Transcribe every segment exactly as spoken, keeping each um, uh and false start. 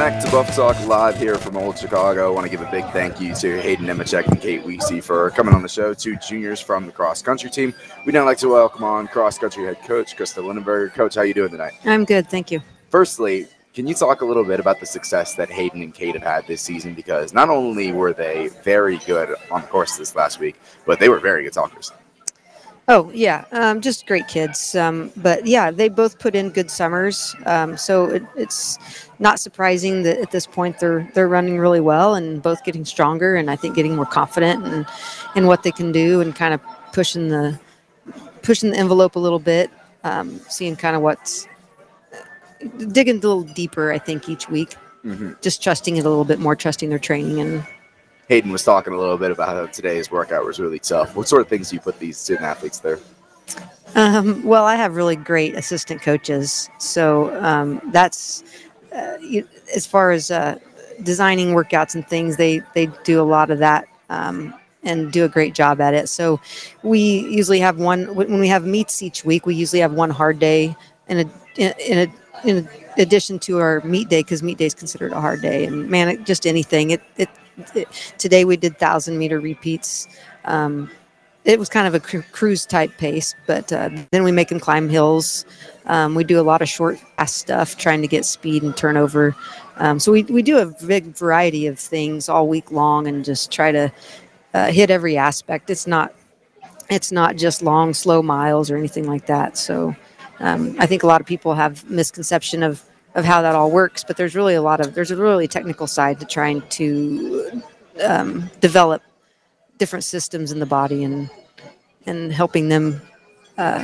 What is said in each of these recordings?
back to Buff Talk Live here from Old Chicago. I want to give a big thank you to Hayden Nemechek and Kate Weesey for coming on the show, two juniors from the cross-country team. We'd now like to welcome on cross-country head coach, Krista Lindenberger. Coach, how are you doing tonight? I'm good, thank you. Firstly, can you talk a little bit about the success that Hayden and Kate have had this season? Because not only were they very good on the course this last week, but they were very good talkers. Oh, yeah, um, just great kids. Um, but, yeah, they both put in good summers. Um, so it, it's not surprising that at this point they're they're running really well and both getting stronger and I think getting more confident in, in what they can do and kind of pushing the pushing the envelope a little bit, um, seeing kind of what's digging a little deeper, I think, each week. Mm-hmm. Just trusting it a little bit more, trusting their training. And Hayden was talking a little bit about how today's workout was really tough. What sort of things do you put these student athletes through? Um, well, I have really great assistant coaches. So um, that's, uh, you, as far as uh, designing workouts and things, they, they do a lot of that um, and do a great job at it. So we usually have one, when we have meets each week, we usually have one hard day in a, in, in a, in addition to our meet day, because meet day is considered a hard day. And man, it, just anything, it, it, It, today we did thousand meter repeats. Um, it was kind of a cru- cruise type pace, but uh, then we make them climb hills. Um, we do a lot of short fast stuff, trying to get speed and turnover. Um, so we, we do a big variety of things all week long and just try to uh, hit every aspect. It's not it's not just long, slow miles or anything like that. So um, I think a lot of people have misconception of of how that all works, but there's really a lot of, there's a really technical side to trying to um, develop different systems in the body and, and helping them uh,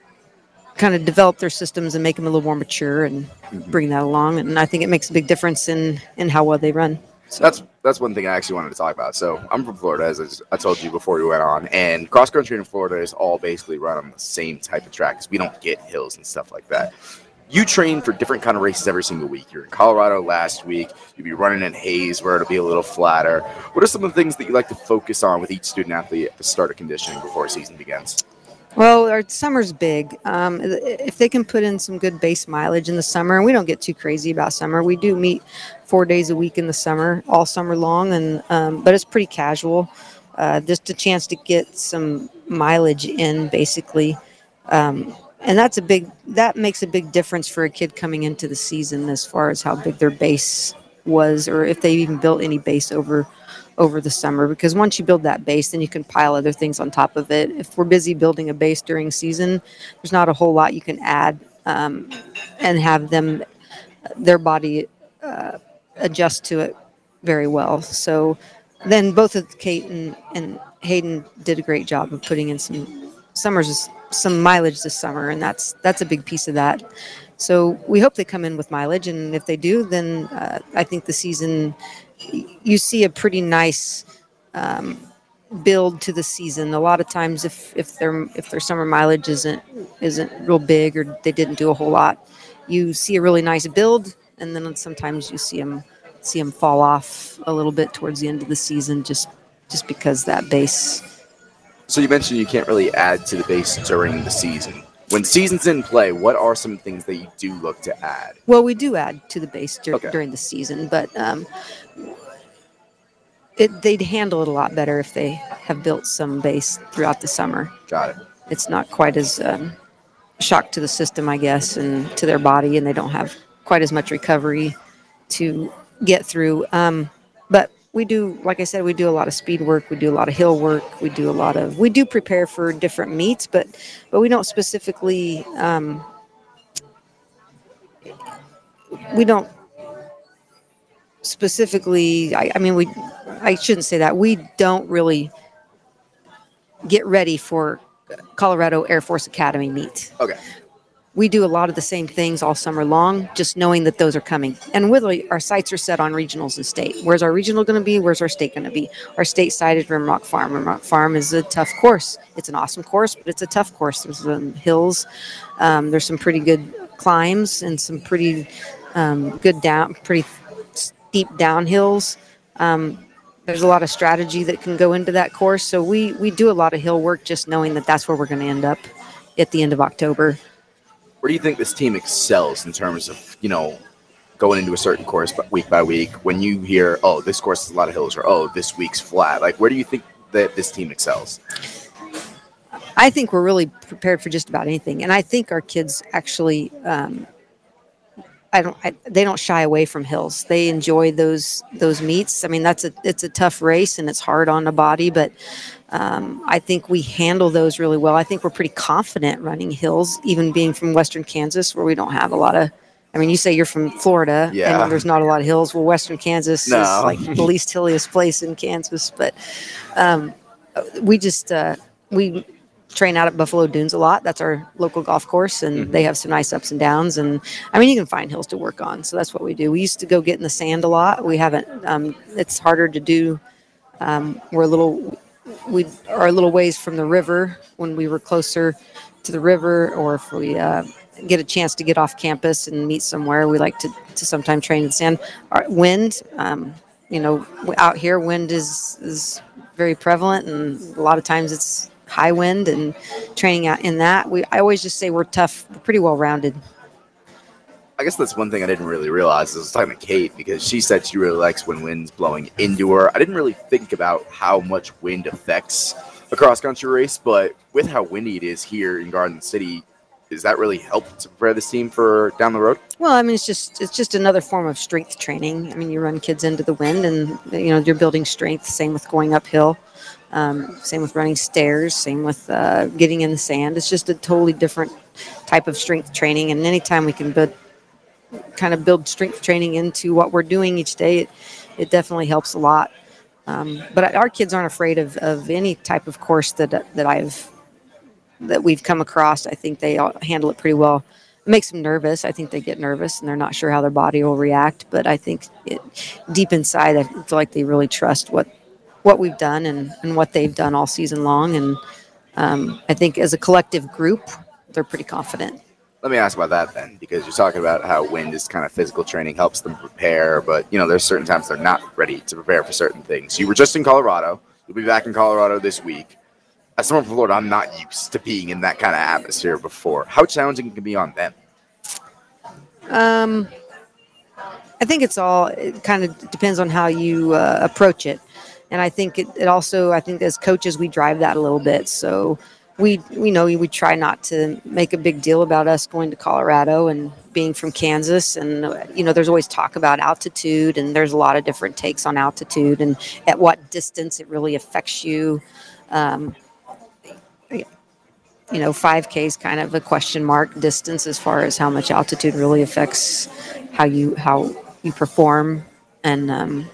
kind of develop their systems and make them a little more mature and mm-hmm. bring that along. And I think it makes a big difference in, in how well they run. So. That's that's one thing I actually wanted to talk about. So I'm from Florida, as I told you before we went on, and cross country in Florida is all basically run on the same type of track because we don't get hills and stuff like that. You train for different kind of races every single week. You're in Colorado last week. You'll be running in Hayes where it'll be a little flatter. What are some of the things that you like to focus on with each student athlete at the start of conditioning before a season begins? Well, our summer's big. Um, if they can put in some good base mileage in the summer, and we don't get too crazy about summer. We do meet four days a week in the summer, all summer long, and um, but it's pretty casual. Uh, just a chance to get some mileage in, basically. Um, And that's a big, that makes a big difference for a kid coming into the season as far as how big their base was, or if they even built any base over, over the summer. Because once you build that base, then you can pile other things on top of it. If we're busy building a base during season, there's not a whole lot you can add um, and have them, their body uh, adjust to it very well. So then both of Kate and, and Hayden did a great job of putting in some summers some mileage this summer, and that's that's a big piece of that. So we hope they come in with mileage, and if they do, then uh, I think the season, you see a pretty nice um, build to the season. A lot of times, if if their if their summer mileage isn't isn't real big or they didn't do a whole lot, you see a really nice build, and then sometimes you see them see them fall off a little bit towards the end of the season, just just because that base. So you mentioned you can't really add to the base during the season. When season's in play, what are some things that you do look to add? Well, we do add to the base dur- okay. during the season, but um, it, they'd handle it a lot better if they have built some base throughout the summer. Got it. It's not quite as um, shock to the system, I guess, and to their body, and they don't have quite as much recovery to get through. Um, but we do, like I said, we do a lot of speed work. We do a lot of hill work. We do a lot of, we do prepare for different meets, but, but we don't specifically, um, we don't specifically, I, I mean, we, I shouldn't say that. We don't really get ready for Colorado Air Force Academy meet. Okay. We do a lot of the same things all summer long, just knowing that those are coming. And really, our sights are set on regionals and state. Where's our regional going to be? Where's our state going to be? Our state side is Rimrock Farm. Rimrock Farm is a tough course. It's an awesome course, but it's a tough course. There's some hills. Um, there's some pretty good climbs and some pretty um, good down, pretty steep downhills. Um, there's a lot of strategy that can go into that course. So we, we do a lot of hill work, just knowing that that's where we're going to end up at the end of October. Where do you think this team excels in terms of, you know, going into a certain course, but week by week, when you hear, oh, this course has a lot of hills, or oh, this week's flat, like where do you think that this team excels? I think we're really prepared for just about anything, and I think our kids actually, um, I don't, I, they don't shy away from hills. They enjoy those those meets. I mean, that's a it's a tough race and it's hard on the body, but um, I think we handle those really well. I think we're pretty confident running hills, even being from Western Kansas, where we don't have a lot of. I mean, you say you're from Florida, yeah. and there's not a lot of hills. Well, Western Kansas no. is like the least hilliest place in Kansas, but um, we just uh, we. train out at Buffalo Dunes a lot. That's our local golf course, and mm-hmm. they have some nice ups and downs. And I mean, you can find hills to work on. So that's what we do. We used to go get in the sand a lot. We haven't. Um, it's harder to do. Um, we're a little. We are a little ways from the river. When we were closer to the river, or if we uh, get a chance to get off campus and meet somewhere, we like to to sometimes train in the sand. Our wind. Um, you know, out here, wind is is very prevalent, and a lot of times it's high wind, and training out in that. We I always just say we're tough, we're pretty well rounded. I guess that's one thing I didn't really realize. I was talking to Kate because she said she really likes when wind's blowing into her. I didn't really think about how much wind affects a cross-country race, but with how windy it is here in Garden City, does that really help to prepare this team for down the road? Well, I mean, it's just it's just another form of strength training. I mean, you run kids into the wind, and you know you're building strength. Same with going uphill. Um, same with running stairs, same with uh, getting in the sand. It's just a totally different type of strength training. And anytime we can build, kind of build strength training into what we're doing each day, it, it definitely helps a lot. Um, but our kids aren't afraid of, of any type of course that that I've that we've come across. I think they all handle it pretty well. It makes them nervous. I think they get nervous and they're not sure how their body will react. But I think it, deep inside, I feel like they really trust what. what we've done and, and what they've done all season long. And um, I think as a collective group, they're pretty confident. Let me ask about that then, because you're talking about how wind is kind of physical training, helps them prepare, but you know, there's certain times they're not ready to prepare for certain things. You were just in Colorado. You'll be back in Colorado this week. As someone from Florida, I'm not used to being in that kind of atmosphere before. How challenging can it be on them? Um, I think it's all, it kind of depends on how you uh, approach it. And I think it, it also, I think as coaches, we drive that a little bit. So we, we know we try not to make a big deal about us going to Colorado and being from Kansas. And, you know, there's always talk about altitude, and there's a lot of different takes on altitude and at what distance it really affects you. Um, you know, five K is kind of a question mark distance as far as how much altitude really affects how you, how you perform. And, um,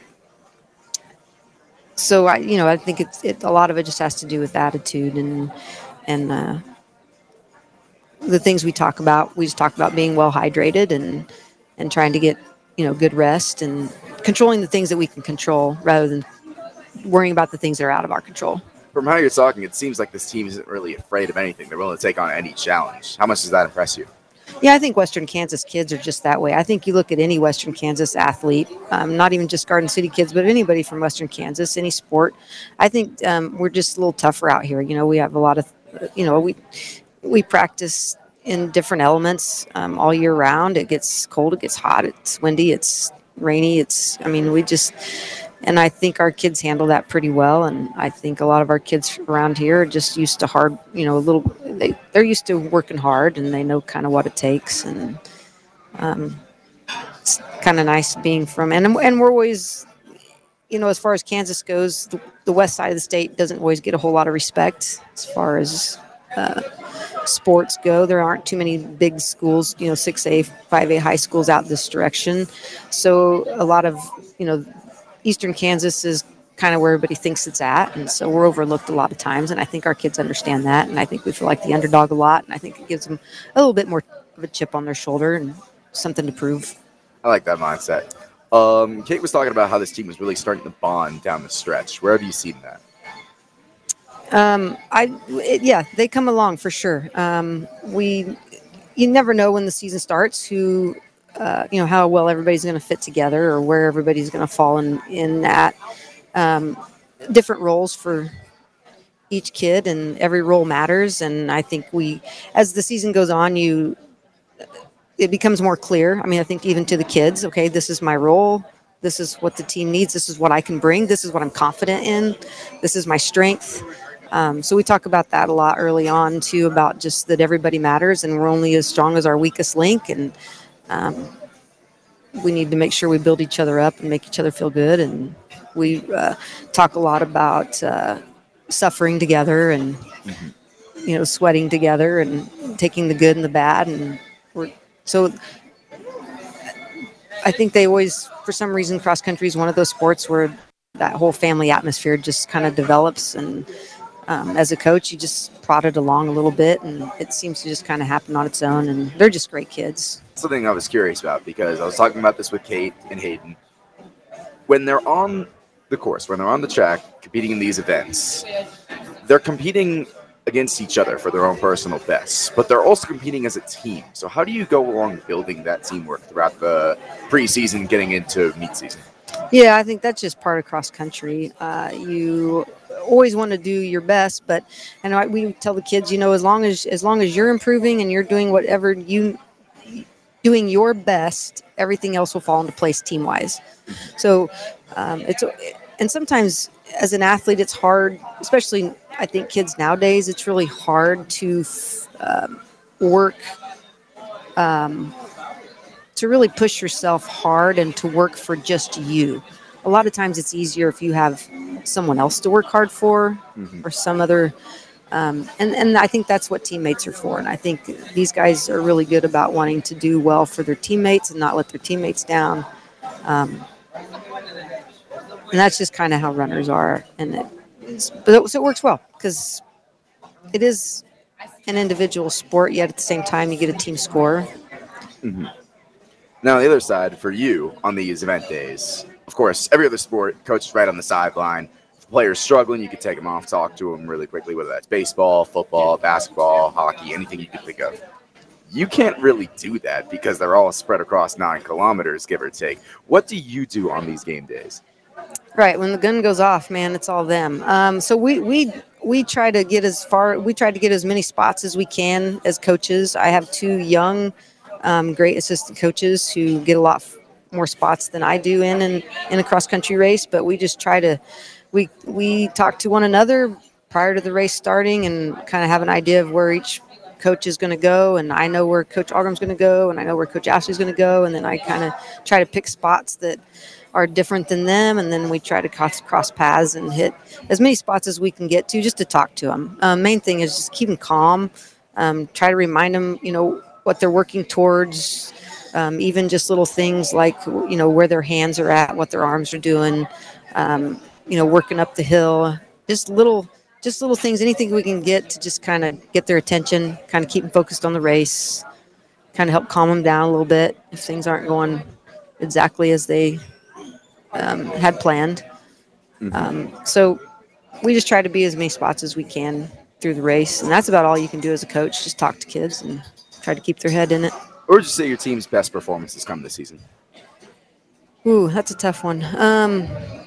So I, you know, I think it's it. A lot of it just has to do with attitude and and uh, the things we talk about. We just talk about being well hydrated and and trying to get you know good rest and controlling the things that we can control rather than worrying about the things that are out of our control. From how you're talking, it seems like this team isn't really afraid of anything. They're willing to take on any challenge. How much does that impress you? Yeah, I think Western Kansas kids are just that way. I think you look at any Western Kansas athlete, um, not even just Garden City kids, but anybody from Western Kansas, any sport. I think um, we're just a little tougher out here. You know, we have a lot of, you know, we we practice in different elements um, all year round. It gets cold, it gets hot, it's windy, it's rainy. It's, I mean, we just, and I think our kids handle that pretty well. And I think a lot of our kids around here are just used to hard, you know, a little, they, they're used to working hard and they know kind of what it takes. And um, it's kind of nice being from, and, and we're always, you know, as far as Kansas goes, the, the west side of the state doesn't always get a whole lot of respect as far as uh, sports go. There aren't too many big schools, you know, six A, five A high schools out this direction. So a lot of, you know, Eastern Kansas is kind of where everybody thinks it's at. And so we're overlooked a lot of times. And I think our kids understand that. And I think we feel like the underdog a lot. And I think it gives them a little bit more of a chip on their shoulder and something to prove. I like that mindset. Um, Kate was talking about how this team was really starting to bond down the stretch. Where have you seen that? Um, I, it, yeah, they come along for sure. Um, we, you never know when the season starts who, uh, you know, how well everybody's going to fit together or where everybody's going to fall in, in at, um, different roles for each kid, and every role matters. And I think we, as the season goes on, you, it becomes more clear. I mean, I think even to the kids, okay, this is my role. This is what the team needs. This is what I can bring. This is what I'm confident in. This is my strength. Um, so we talk about that a lot early on too, about just that everybody matters and we're only as strong as our weakest link. And um, we need to make sure we build each other up and make each other feel good. And we uh, talk a lot about uh, suffering together and, mm-hmm. you know, sweating together and taking the good and the bad. And we're, so I think they always, for some reason, cross country is one of those sports where that whole family atmosphere just kind of develops. And um, as a coach, you just prod it along a little bit, and it seems to just kind of happen on its own. And they're just great kids. Something I was curious about, because I was talking about this with Kate and Hayden. When they're on the course, when they're on the track competing in these events, they're competing against each other for their own personal bests, but they're also competing as a team. So how do you go along building that teamwork throughout the preseason, getting into meet season? Yeah, I think that's just part of cross country. Uh, you always want to do your best, but and I, we tell the kids, you know, as long as as long as you're improving and you're doing whatever you doing your best, everything else will fall into place team wise. So um, it's and sometimes as an athlete, it's hard, especially I think kids nowadays. It's really hard to um, work. Um, to really push yourself hard and to work for just you. A lot of times it's easier if you have someone else to work hard for mm-hmm. or some other, um, and, and I think that's what teammates are for. And I think these guys are really good about wanting to do well for their teammates and not let their teammates down. Um, and that's just kind of how runners are. And it is, but it, so it works well because it is an individual sport, yet at the same time you get a team score. Mm-hmm. Now, on the other side, for you, on these event days, of course, every other sport, coach is right on the sideline. If the player's struggling, you can take them off, talk to them really quickly, whether that's baseball, football, basketball, hockey, anything you can think of. You can't really do that because they're all spread across nine kilometers, give or take. What do you do on these game days? Right, when the gun goes off, man, it's all them. Um, so we we we try to get as far, we try to get as many spots as we can as coaches. I have two young Um, great assistant coaches who get a lot f- more spots than I do in, in in a cross country race, but we just try to we we talk to one another prior to the race starting and kind of have an idea of where each coach is going to go, and I know where Coach Algrim's going to go, and I know where Coach Ashley's going to go, and then I kind of try to pick spots that are different than them, and then we try to cross, cross paths and hit as many spots as we can get to just to talk to them. Um, main thing is just keep them calm, um, try to remind them, you know, what they're working towards, um, even just little things like, you know, where their hands are at, what their arms are doing, um, you know, working up the hill, just little, just little things, anything we can get to just kind of get their attention, kind of keep them focused on the race, kind of help calm them down a little bit if things aren't going exactly as they um, had planned. Mm-hmm. Um, so we just try to be as many spots as we can through the race. And that's about all you can do as a coach, just talk to kids and try to keep their head in it. Or would you say your team's best performance has come this season? Ooh, that's a tough one. Um,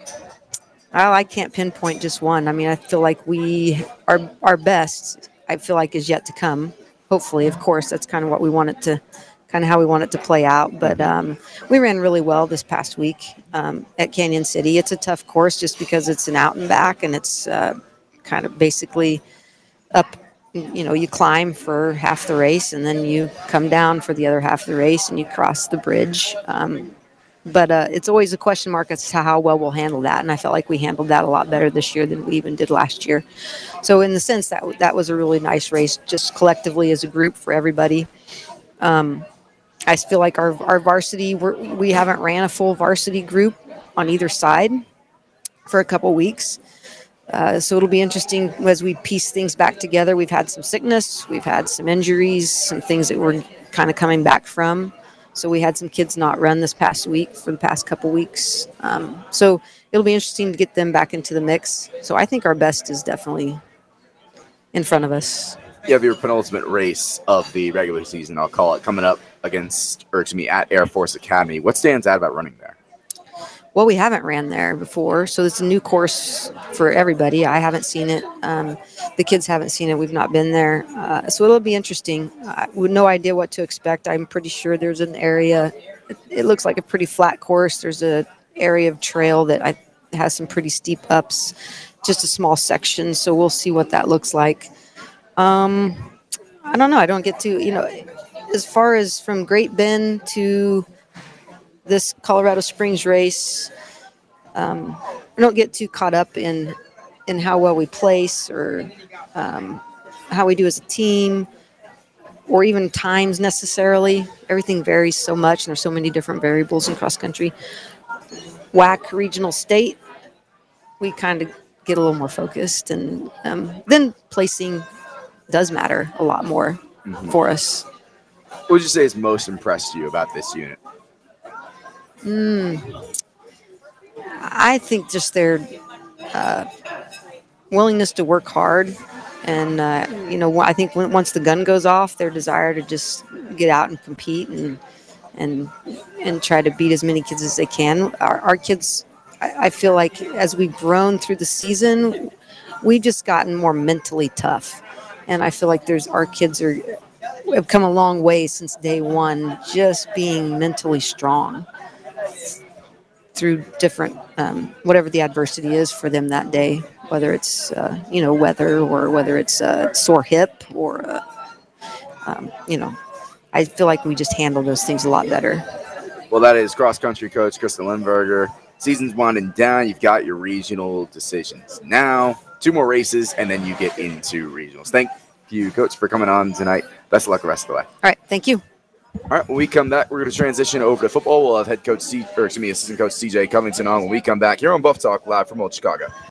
I, I can't pinpoint just one. I mean, I feel like we, our, our best, I feel like is yet to come. Hopefully, of course, that's kind of what we want it to, kind of how we want it to play out. But um, we ran really well this past week um, at Canyon City. It's a tough course just because it's an out and back, and it's uh, kind of basically up. You know, you climb for half the race and then you come down for the other half of the race and you cross the bridge. Um, but uh, it's always a question mark as to how well we'll handle that. And I felt like we handled that a lot better this year than we even did last year. So in the sense that that was a really nice race, just collectively as a group for everybody. Um, I feel like our, our varsity, we're, we haven't ran a full varsity group on either side for a couple weeks. Uh, so it'll be interesting as we piece things back together. We've had some sickness, we've had some injuries, some things that we're kind of coming back from. So we had some kids not run this past week for the past couple weeks. Um, so it'll be interesting to get them back into the mix. So I think our best is definitely in front of us. You have your penultimate race of the regular season, I'll call it, coming up against, or to me, at Air Force Academy. What stands out about running there? Well, we haven't ran there before, so it's a new course for everybody. I haven't seen it. Um, the kids haven't seen it. We've not been there, uh, so it'll be interesting. Uh, with no idea what to expect. I'm pretty sure there's an area. It, it looks like a pretty flat course. There's a area of trail that I, has some pretty steep ups, just a small section. So we'll see what that looks like. Um, I don't know. I don't get to, you know, as far as from Great Bend to this Colorado Springs race, um, I don't get too caught up in in how well we place or um, how we do as a team or even times necessarily. Everything varies so much and there's so many different variables in cross country. W A C regional state, we kind of get a little more focused, and um, then placing does matter a lot more mm-hmm. for us. What would you say has most impressed you about this unit? Mm, I think just their uh, willingness to work hard. And, uh, you know, I think when, once the gun goes off, their desire to just get out and compete and and and try to beat as many kids as they can. Our, our kids, I, I feel like as we've grown through the season, we've just gotten more mentally tough. And I feel like there's our kids are have come a long way since day one, just being mentally strong through different, um, whatever the adversity is for them that day, whether it's, uh, you know, weather or whether it's a sore hip or, a, um, you know, I feel like we just handle those things a lot better. Well, that is cross-country coach Kristen Lindberger. Season's winding down. You've got your regional decisions now. Two more races, and then you get into regionals. Thank you, Coach, for coming on tonight. Best of luck the rest of the way. All right, thank you. All right, when we come back, we're going to transition over to football. We'll have head coach, C- or excuse me, assistant coach C J Covington on when we come back here on Buff Talk live from Old Chicago.